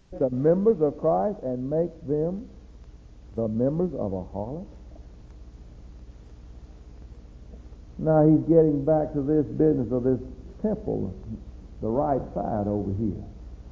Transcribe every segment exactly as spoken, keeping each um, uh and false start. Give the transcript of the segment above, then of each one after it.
the members of Christ and make them the members of a harlot? Now he's getting back to this business of this temple, the right side over here.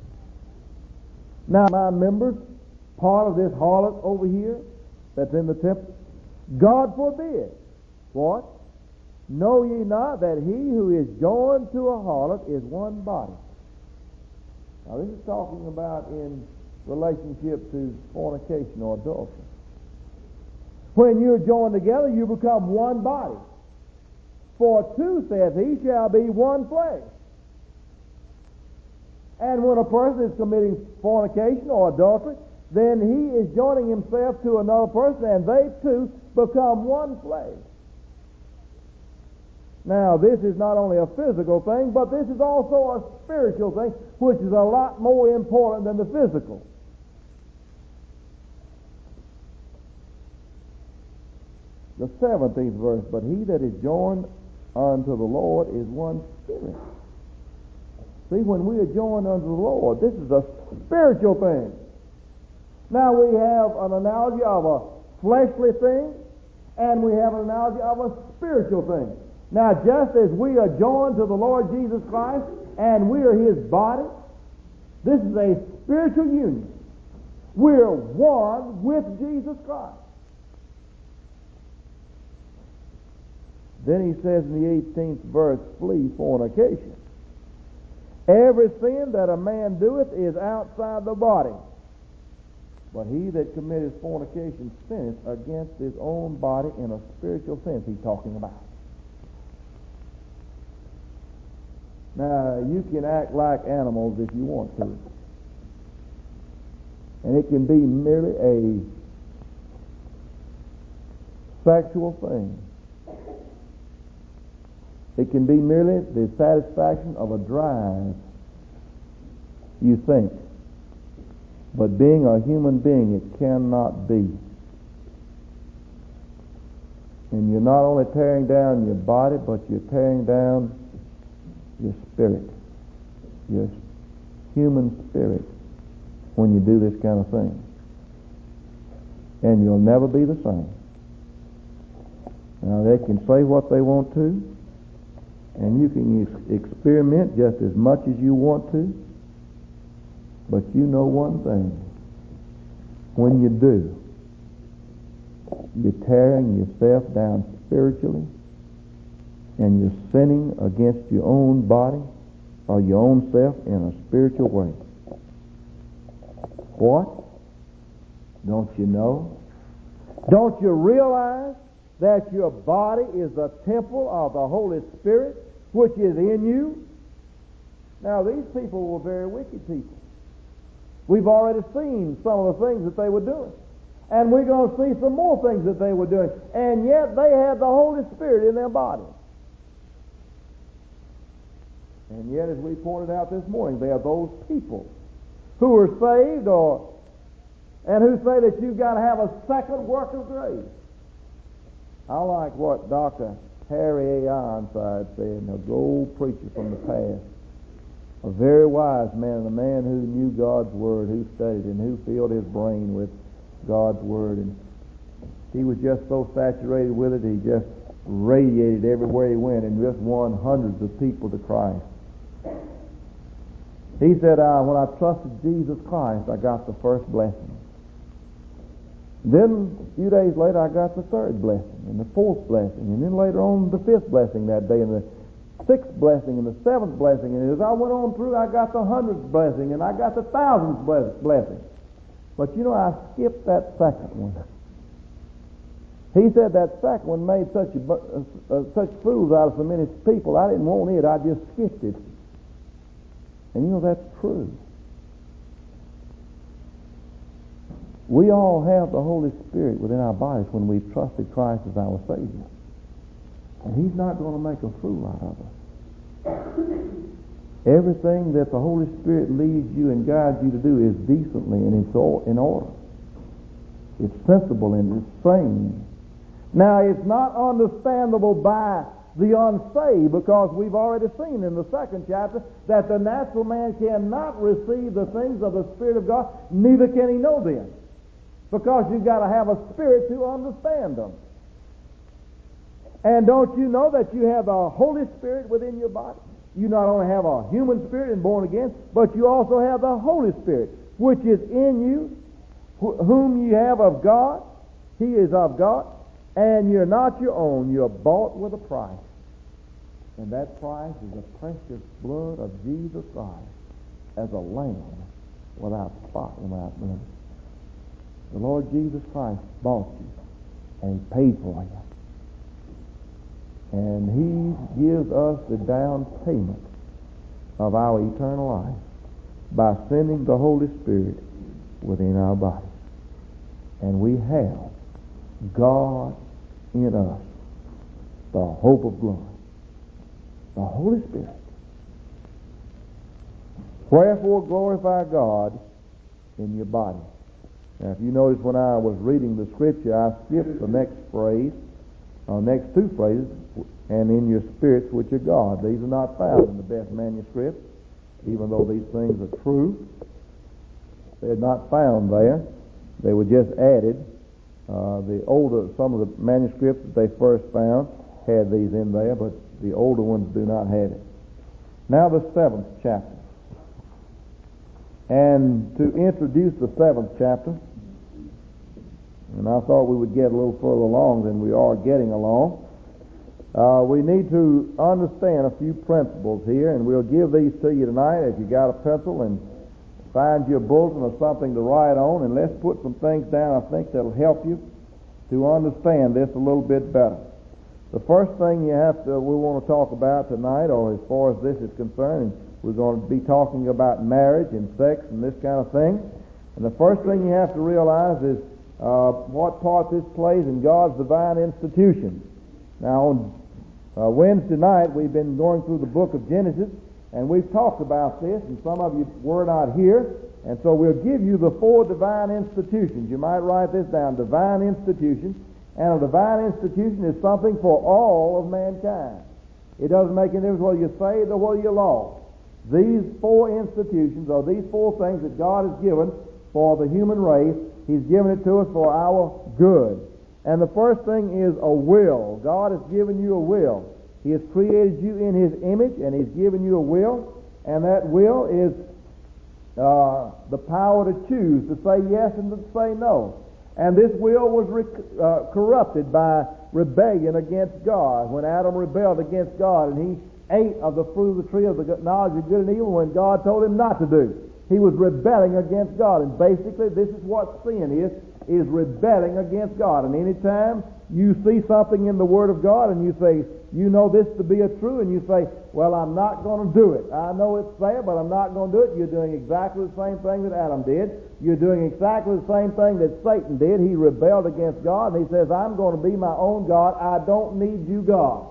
Now my members, part of this harlot over here that's in the temple, God forbid. What? Know ye not that he who is joined to a harlot is one body? Now this is talking about in relationship to fornication or adultery. When you're joined together, you become one body. For two, saith he, shall be one flesh. And when a person is committing fornication or adultery, then he is joining himself to another person, and they two become one flesh. Now, this is not only a physical thing, but this is also a spiritual thing, which is a lot more important than the physical. The seventeenth verse, but he that is joined unto the Lord is one spirit. See, when we are joined unto the Lord, this is a spiritual thing. Now we have an analogy of a fleshly thing, and we have an analogy of a spiritual thing. Now, just as we are joined to the Lord Jesus Christ, and we are his body, this is a spiritual union. We're one with Jesus Christ. Then he says in the eighteenth verse, flee fornication. Every sin that a man doeth is outside the body, but he that committeth fornication sinneth against his own body in a spiritual sense he's talking about. Now, you can act like animals if you want to. And it can be merely a sexual thing. It can be merely the satisfaction of a drive, you think. But being a human being, it cannot be. And you're not only tearing down your body, but you're tearing down your spirit, your human spirit, when you do this kind of thing. And you'll never be the same. Now, they can say what they want to, and you can experiment just as much as you want to, but you know one thing. When you do, you're tearing yourself down spiritually, and you're sinning against your own body or your own self in a spiritual way. What? Don't you know? Don't you realize that your body is the temple of the Holy Spirit, which is in you? Now, these people were very wicked people. We've already seen some of the things that they were doing. And we're going to see some more things that they were doing. And yet they had the Holy Spirit in their body. And yet, as we pointed out this morning, there are those people who are saved or and who say that you've got to have a second work of grace. I like what Doctor Harry A. Ironside said, a old preacher from the past, a very wise man, a man who knew God's Word, who studied and who filled his brain with God's Word. And he was just so saturated with it, he just radiated everywhere he went and just won hundreds of people to Christ. He said, uh, when I trusted Jesus Christ, I got the first blessing. Then, a few days later, I got the third blessing, and the fourth blessing, and then later on the fifth blessing that day, and the sixth blessing, and the seventh blessing, and as I went on through, I got the hundredth blessing, and I got the thousandth blessing. But you know, I skipped that second one. He said that second one made such a, uh, such fools out of so many people, I didn't want it, I just skipped it. And you know, that's true. We all have the Holy Spirit within our bodies when we've trusted Christ as our Savior. And He's not going to make a fool out of us. Everything that the Holy Spirit leads you and guides you to do is decently and it's all in order. It's sensible and it's sane. Now, it's not understandable by the unsaved, because we've already seen in the second chapter that the natural man cannot receive the things of the Spirit of God, neither can he know them, because you've got to have a spirit to understand them. And don't you know that you have the Holy Spirit within your body? You not only have a human spirit and born again, but you also have the Holy Spirit, which is in you, wh- whom you have of God. He is of God, and you're not your own. You're bought with a price. And that price is the precious blood of Jesus Christ as a lamb without spot and without blemish. The Lord Jesus Christ bought you, and He paid for you. And He gives us the down payment of our eternal life by sending the Holy Spirit within our body. And we have God in us, the hope of glory, the Holy Spirit. Wherefore glorify God in your body. Now, if you notice, when I was reading the scripture, I skipped the next phrase, uh, next two phrases, and in your spirits which are God. These are not found in the best manuscripts, even though these things are true. They're not found there. They were just added. Uh, the older, some of the manuscripts that they first found had these in there, but the older ones do not have it. Now the seventh chapter. And to introduce the seventh chapter, and I thought we would get a little further along than we are getting along, uh, we need to understand a few principles here, and we'll give these to you tonight. If you got a pencil, and find your bulletin or something to write on, and let's put some things down I think that'll help you to understand this a little bit better. The first thing you have to, we want to talk about tonight, or as far as this is concerned, we're going to be talking about marriage and sex and this kind of thing. And the first thing you have to realize is uh, what part this plays in God's divine institution. Now, on uh, Wednesday night, we've been going through the book of Genesis, and we've talked about this, and some of you were not here, and so we'll give you the four divine institutions. You might write this down, divine institutions. And a divine institution is something for all of mankind. It doesn't make any difference whether you're saved or whether you're lost. These four institutions, or these four things that God has given for the human race, He's given it to us for our good. And the first thing is a will. God has given you a will. He has created you in His image, and He's given you a will, and that will is uh, the power to choose, to say yes and to say no. And this will was rec- uh, corrupted by rebellion against God. When Adam rebelled against God and he ate of the fruit of the tree of the knowledge of good and evil when God told him not to do, he was rebelling against God. And basically this is what sin is, is rebelling against God. And any time you see something in the Word of God and you say, you know this to be a true, and you say, well, I'm not going to do it. I know it's there, but I'm not going to do it. You're doing exactly the same thing that Adam did. You're doing exactly the same thing that Satan did. He rebelled against God, and he says, I'm going to be my own God. I don't need you, God.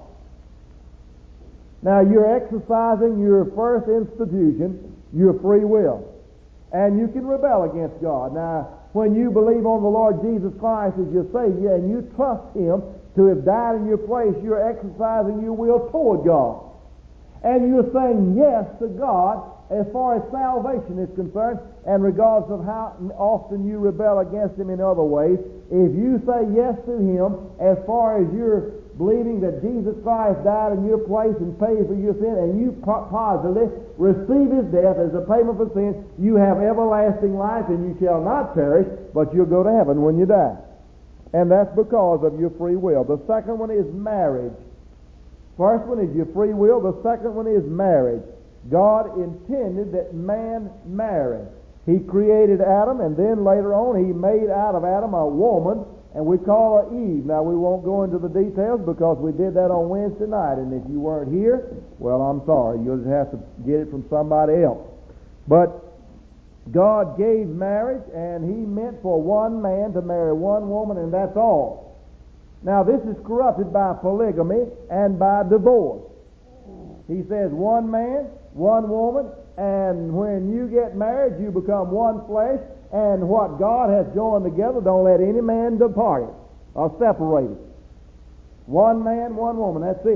Now, you're exercising your first institution, your free will. And you can rebel against God. Now, when you believe on the Lord Jesus Christ as your Savior and you trust Him to have died in your place, you're exercising your will toward God. And you're saying yes to God as far as salvation is concerned, and regardless of how often you rebel against Him in other ways, if you say yes to Him as far as you're believing that Jesus Christ died in your place and paid for your sin, and you positively receive His death as a payment for sin, you have everlasting life, and you shall not perish, but you'll go to heaven when you die. And that's because of your free will. The second one is marriage. First one is your free will. The second one is marriage. God intended that man marry. He created Adam, and then later on He made out of Adam a woman, and we call her Eve. Now, we won't go into the details because we did that on Wednesday night, and if you weren't here, well, I'm sorry. You'll just have to get it from somebody else. But God gave marriage, and He meant for one man to marry one woman, and that's all. Now, this is corrupted by polygamy and by divorce. He says one man, one woman, and when you get married, you become one flesh, and what God has joined together, don't let any man depart it or separate it. One man, one woman, that's it.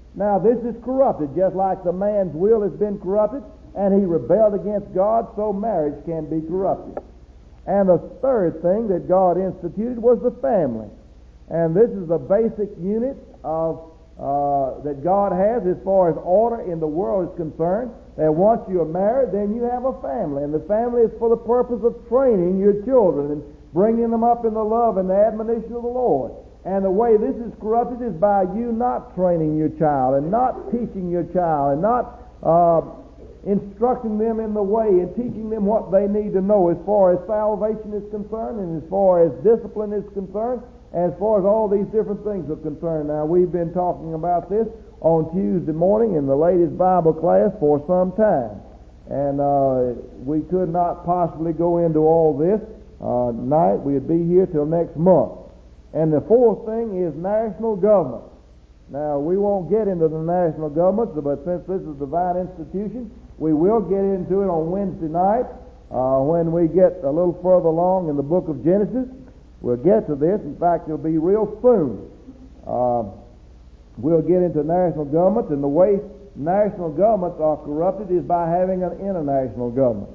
Now this is corrupted, just like the man's will has been corrupted, and he rebelled against God, so marriage can be corrupted. And the third thing that God instituted was the family. And this is the basic unit of uh, that God has as far as order in the world is concerned. That once you are married, then you have a family. And the family is for the purpose of training your children and bringing them up in the love and the admonition of the Lord. And the way this is corrupted is by you not training your child and not teaching your child and not uh, instructing them in the way and teaching them what they need to know as far as salvation is concerned and as far as discipline is concerned, as far as all these different things are concerned. Now, we've been talking about this on Tuesday morning in the ladies' Bible class for some time. And uh, we could not possibly go into all this uh, tonight. We'd be here till next month. And the fourth thing is national government. Now, we won't get into the national governments, but since this is a divine institution, we will get into it on Wednesday night uh, when we get a little further along in the book of Genesis. We'll get to this. In fact, it'll be real soon. Uh, we'll get into national governments, and the way national governments are corrupted is by having an international government.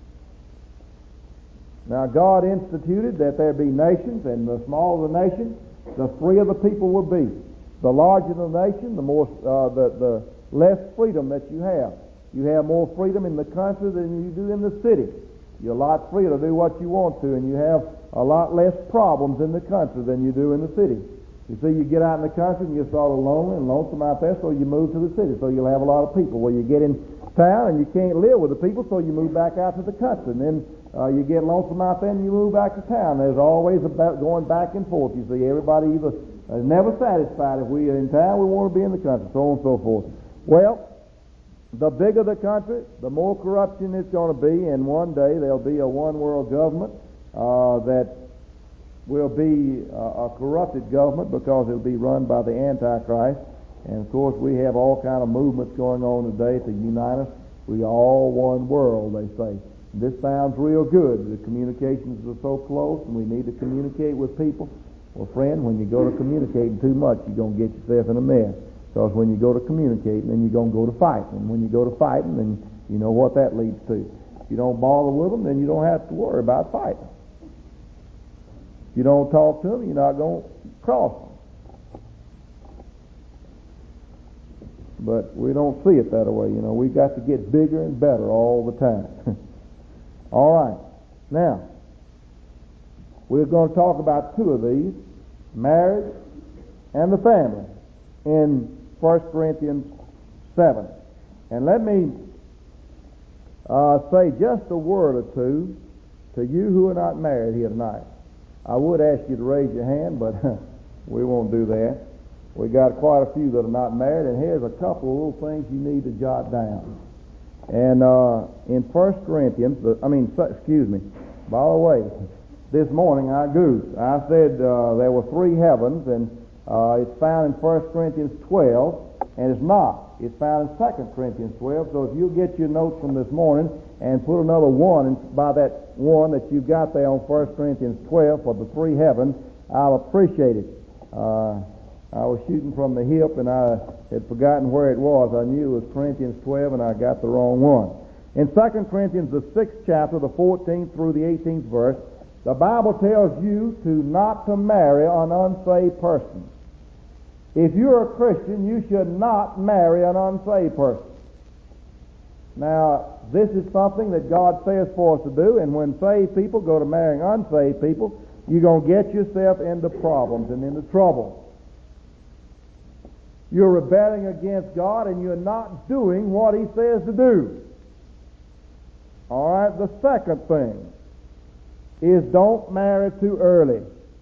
Now, God instituted that there be nations, and the smaller the nation, the freer the people will be. The larger the nation, the more uh, the, the less freedom that you have. You have more freedom in the country than you do in the city. You're a lot freer to do what you want to, and you have a lot less problems in the country than you do in the city. You see, you get out in the country and you're sort of lonely and lonesome out there, so you move to the city, so you'll have a lot of people. Well, you get in town and you can't live with the people, so you move back out to the country, and then uh, you get lonesome out there and you move back to town. There's always about going back and forth. You see, everybody either is never satisfied. If we are in town, we want to be in the country, so on and so forth. Well, the bigger the country, the more corruption it's going to be, and one day there'll be a one-world government uh, that will be uh, a corrupted government because it'll be run by the Antichrist. And of course, we have all kind of movements going on today to unite us. We are all one world, they say. This sounds real good. The communications are so close, and we need to communicate with people. Well, friend, when you go to communicating too much, you're going to get yourself in a mess. Because when you go to communicating, then you're going to go to fighting. And when you go to fighting, then you know what that leads to. If you don't bother with them, then you don't have to worry about fighting. If you don't talk to them, you're not going to cross them. But we don't see it that way. You know, we've got to get bigger and better all the time. All right. Now, we're going to talk about two of these, marriage and the family, in First Corinthians seven. And let me uh, say just a word or two to you who are not married here tonight. I would ask you to raise your hand, but we won't do that. We got quite a few that are not married, and here's a couple of little things you need to jot down. And uh, in First Corinthians, the, I mean, excuse me, by the way, this morning I goofed. I said uh, there were three heavens, and uh, it's found in First Corinthians twelve, and it's not. It's found in Second Corinthians twelve, so if you'll get your notes from this morning and put another one in, by that one that you've got there on First Corinthians twelve for the three heavens, I'll appreciate it. Uh, I was shooting from the hip, and I had forgotten where it was. I knew it was Corinthians twelve, and I got the wrong one. In Second Corinthians, the sixth chapter, the fourteenth through the eighteenth verse, the Bible tells you to not to marry an unsaved person. If you're a Christian, you should not marry an unsaved person. Now, this is something that God says for us to do, and when saved people go to marrying unsaved people, you're going to get yourself into problems and into trouble. You're rebelling against God, and you're not doing what He says to do. All right, the second thing is don't marry too early.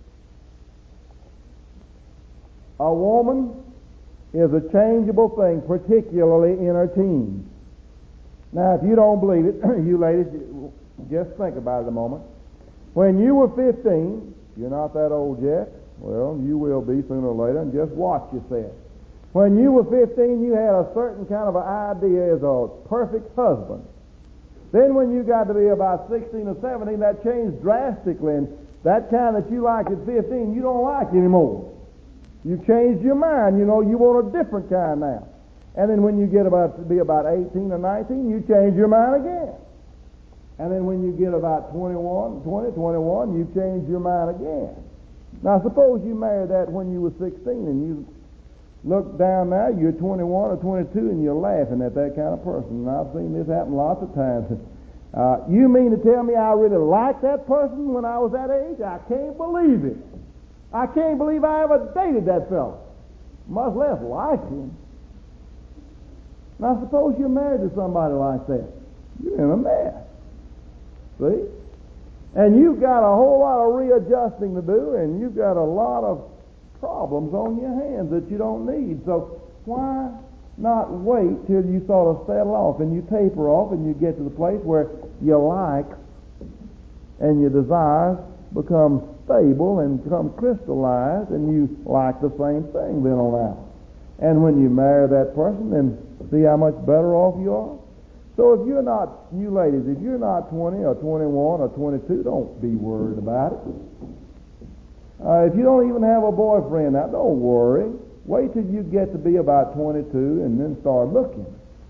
A woman is a changeable thing, particularly in her teens. Now, if you don't believe it, you ladies, just think about it a moment. When you were fifteen, you're not that old yet. Well, you will be sooner or later, and just watch yourself. When you were fifteen, you had a certain kind of an idea as a perfect husband. Then when you got to be about sixteen or seventeen, that changed drastically, and that kind that you liked at fifteen, you don't like anymore. You changed your mind. You know, you want a different kind now. And then when you get about to be about eighteen or nineteen, you change your mind again. And then when you get about twenty-one, twenty, twenty-one, you change your mind again. Now, suppose you married that when you were sixteen, and you look down now, you're twenty-one or twenty-two, and you're laughing at that kind of person. And I've seen this happen lots of times. Uh, you mean to tell me I really liked that person when I was that age? I can't believe it. I can't believe I ever dated that fellow, much less liked him. Now, suppose you're married to somebody like that. You're in a mess. See? And you've got a whole lot of readjusting to do, and you've got a lot of problems on your hands that you don't need. So why not wait till you sort of settle off and you taper off and you get to the place where your likes and your desires become stable and become crystallized, and you like the same thing then on out. And when you marry that person, then see how much better off you are? So if you're not, you ladies, if you're not twenty or twenty-one or twenty-two, don't be worried about it. Uh, if you don't even have a boyfriend now, don't worry. Wait till you get to be about twenty-two and then start looking.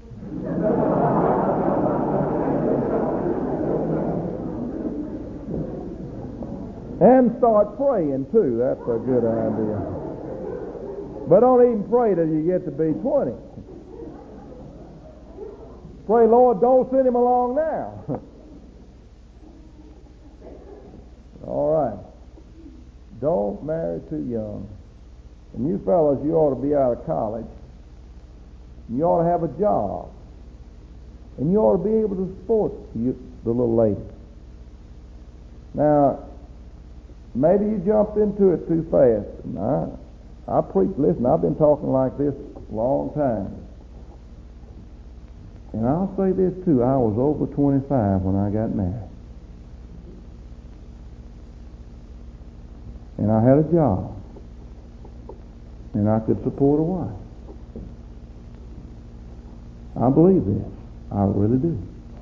And start praying too. That's a good idea. But don't even pray till you get to be twenty. Pray, Lord, don't send him along now. All right. Don't marry too young. And you fellas, you ought to be out of college. You ought to have a job. And you ought to be able to support you, the little lady. Now, maybe you jumped into it too fast. And I, I preach, listen, I've been talking like this a long time. And I'll say this too, I was over twenty-five when I got married. And I had a job. And I could support a wife. I believe this. I really do.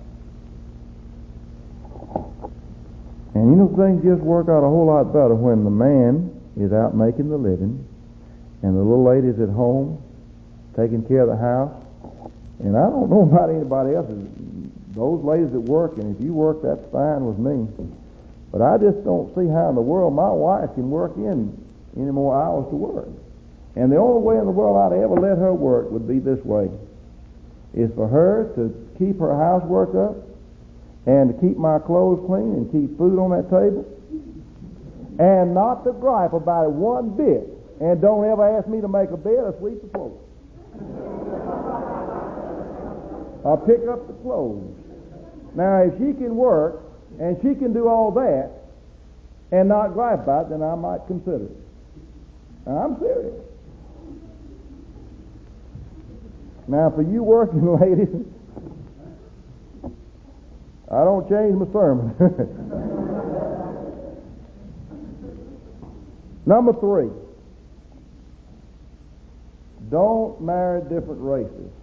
And you know, things just work out a whole lot better when the man is out making the living and the little lady's at home taking care of the house. And I don't know about anybody else. Those ladies that work, and if you work, that's fine with me. But I just don't see how in the world my wife can work in any more hours to work. And the only way in the world I'd ever let her work would be this way, is for her to keep her housework up and to keep my clothes clean and keep food on that table and not to gripe about it one bit, and don't ever ask me to make a bed or sweep the floor. I'll pick up the clothes. Now, if she can work and she can do all that and not gripe about it, then I might consider it. Now, I'm serious. Now, for you working ladies, I don't change my sermon. Number three, don't marry different races.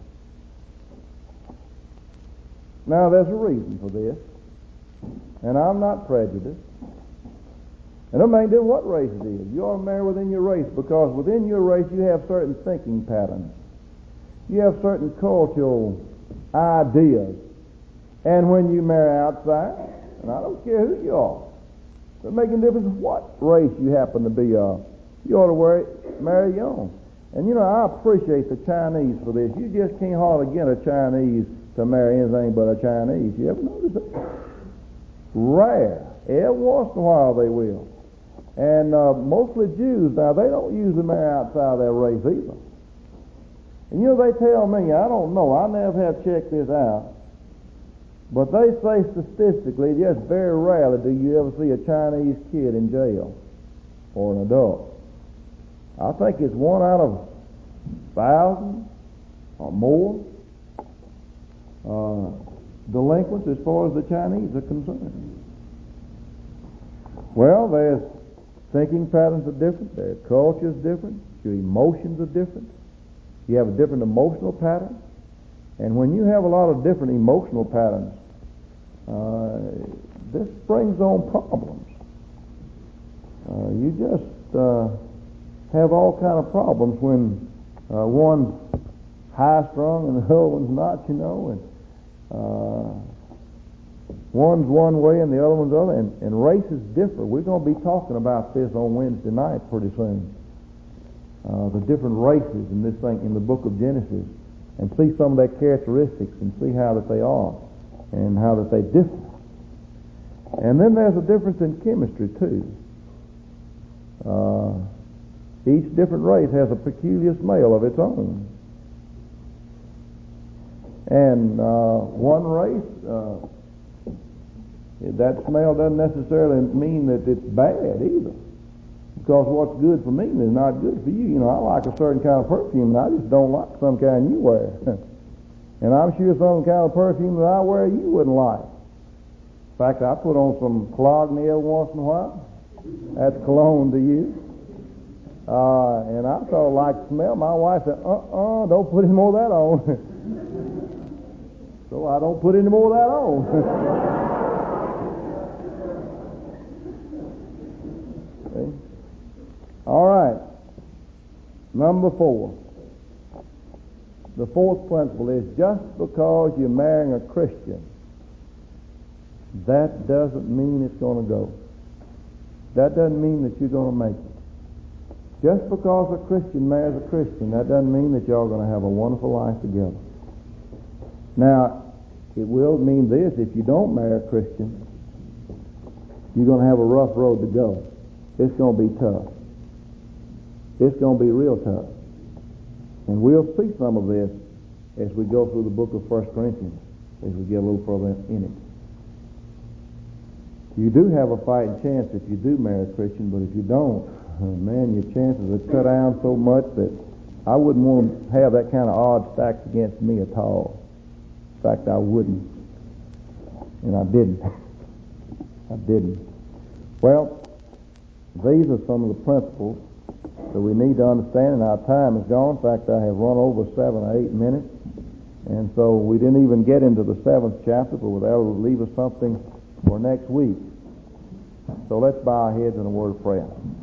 Now, there's a reason for this, and I'm not prejudiced. And it doesn't matter what race it is. You ought to marry within your race, because within your race you have certain thinking patterns. You have certain cultural ideas. And when you marry outside, and I don't care who you are, it doesn't make any difference what race you happen to be of. You ought to worry, marry your own. And you know, I appreciate the Chinese for this. You just can't hardly get a Chinese to marry anything but a Chinese. You ever notice that? Rare. Every once in a while they will. And uh, mostly Jews, now, they don't usually marry outside their race either. And you know, they tell me, I don't know, I never have checked this out, but they say statistically, just very rarely do you ever see a Chinese kid in jail or an adult. I think it's one out of thousand or more uh, delinquents as far as the Chinese are concerned. Well, their thinking patterns are different, their culture is different, your emotions are different. You have a different emotional pattern. And when you have a lot of different emotional patterns, uh, this brings on problems. Uh, you just uh, have all kind of problems when uh, one's high-strung and the other one's not, you know, and uh, one's one way and the other one's the other, and, and races differ. We're going to be talking about this on Wednesday night pretty soon. Uh, the different races in this thing in the book of Genesis, and see some of their characteristics and see how that they are and how that they differ. And then there's a difference in chemistry too. Uh, each different race has a peculiar smell of its own. And uh, one race, uh, that smell doesn't necessarily mean that it's bad either. Because what's good for me is not good for you. You know, I like a certain kind of perfume, and I just don't like some kind you wear. And I'm sure some kind of perfume that I wear you wouldn't like. In fact, I put on some Cologne every once in a while. That's cologne to you. Uh, and I sort of like the smell. My wife said, uh-uh, don't put any more of that on. So I don't put any more of that on. See? All right. Number four. The fourth principle is just because you're marrying a Christian, that doesn't mean it's going to go. That doesn't mean that you're going to make it. Just because a Christian marries a Christian, that doesn't mean that y'all are going to have a wonderful life together. Now, it will mean this: if you don't marry a Christian, you're going to have a rough road to go. It's going to be tough. It's going to be real tough. And we'll see some of this as we go through the book of First Corinthians, as we get a little further in it. You do have a fighting chance if you do marry a Christian, but if you don't, oh man, your chances are cut down so much that I wouldn't want to have that kind of odds stacked against me at all. In fact, I wouldn't. And I didn't. I didn't. Well, these are some of the principles that we need to understand, and our time is gone. In fact, I have run over seven or eight minutes, and so we didn't even get into the seventh chapter, but that will leave us something for next week. So let's bow our heads in a word of prayer.